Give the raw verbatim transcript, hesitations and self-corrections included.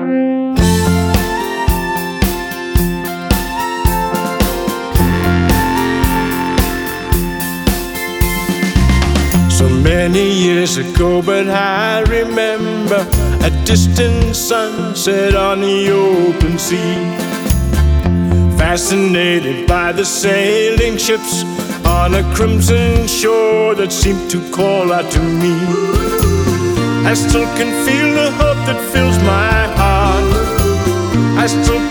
So many years ago, but I remember a distant sunset on the open sea. Fascinated by the sailing ships on a crimson shore that seemed to call out to me. I still can feel the hope that fills my heart. I still